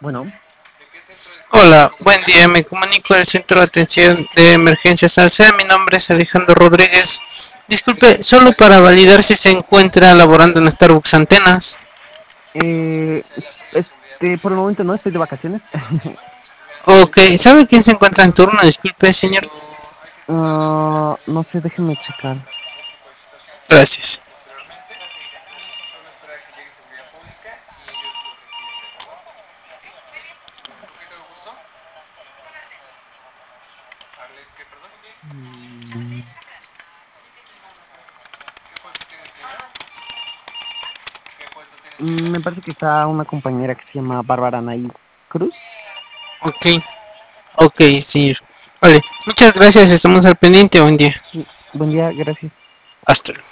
Bueno, Hola, buen día. Me comunico del Centro de Atención de Emergencias Alcea. Mi nombre es Alejandro Rodríguez. Disculpe, solo para validar si se encuentra laborando en Starbucks Antenas. por el momento no estoy de vacaciones. Ok, ¿sabe quién se encuentra en turno? Disculpe, señor. No sé, déjeme checar. Gracias. Mm, Me parece que está una compañera que se llama Bárbara Nay Cruz. Ok, ok, señor. Vale, muchas gracias. Estamos al pendiente. Buen día. Sí, buen día, gracias. Hasta luego.